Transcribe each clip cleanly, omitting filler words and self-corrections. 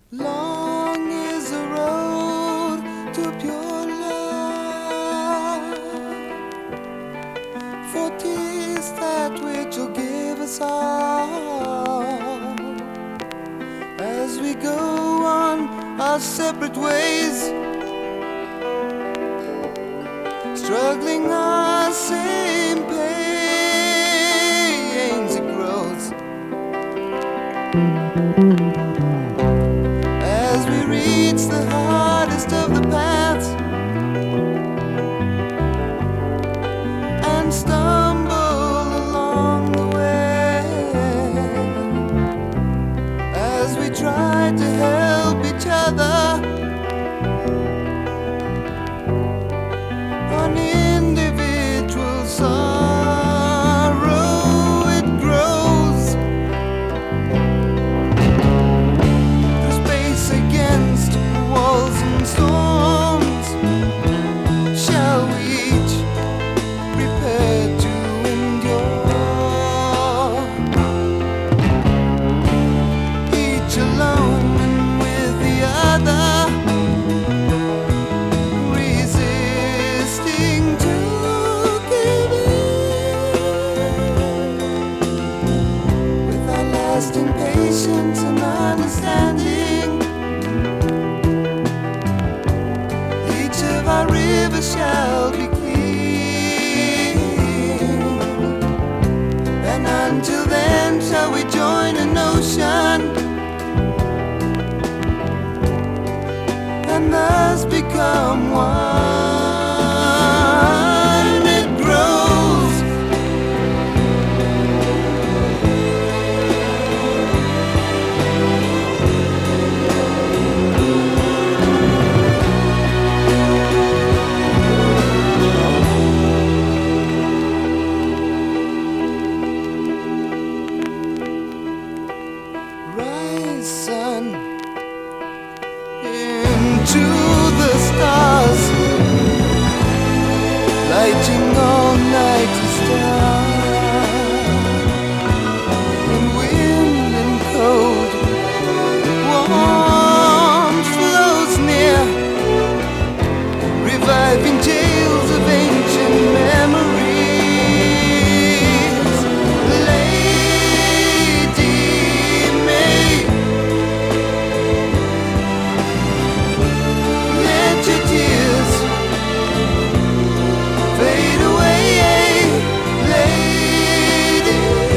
Long is the road to pure love, for 'tis that which will give us all as we go on our separate ways, struggling our same pains. It grows as we reach the hardest of the paths and stumble along the way, as we try to help each other on individual sorrow. It grows through space against walls and storms. Shall we each prepare to endure, each alone and with the other, resisting to give in, with our lasting patience and understanding. Each of our rivers shall be clean, and until then shall we join an ocean and thus become one. It grows rise, sun, into the stars, lighting all night a star. In wind and cold, warmth flows near, reviving tales of ancient memories. Lady May, let your tears fade away, lady.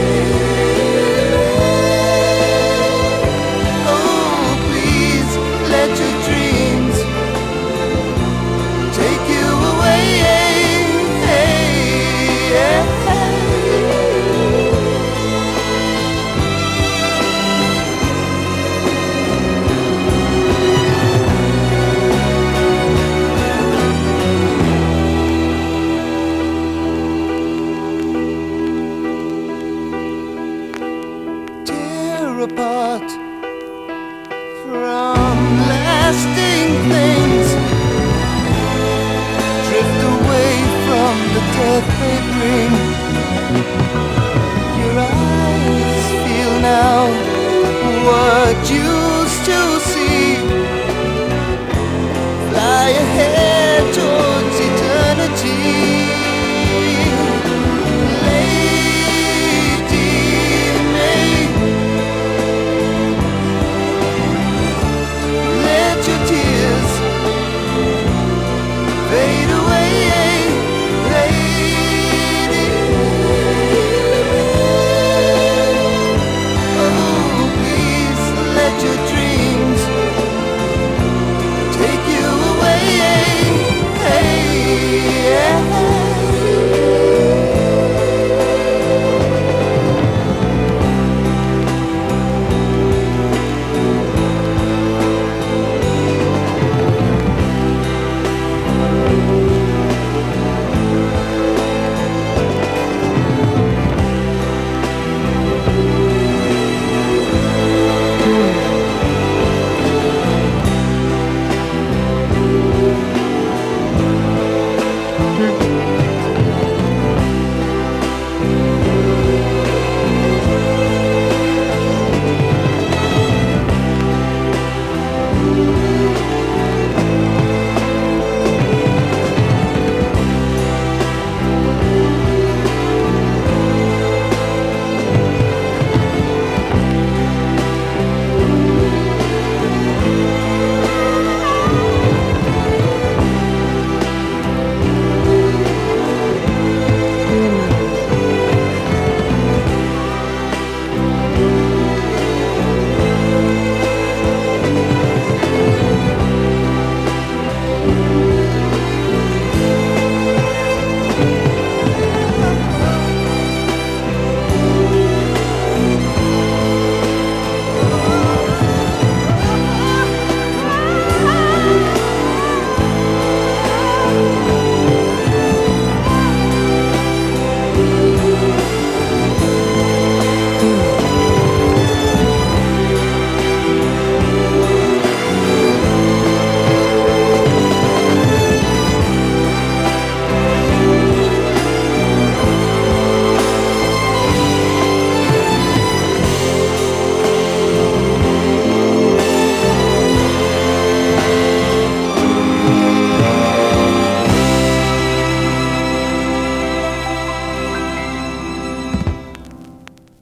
Oh, please let your dreams take you away. Tear apart from lasting things, drift away from the death they bring. Your eyes feel now what you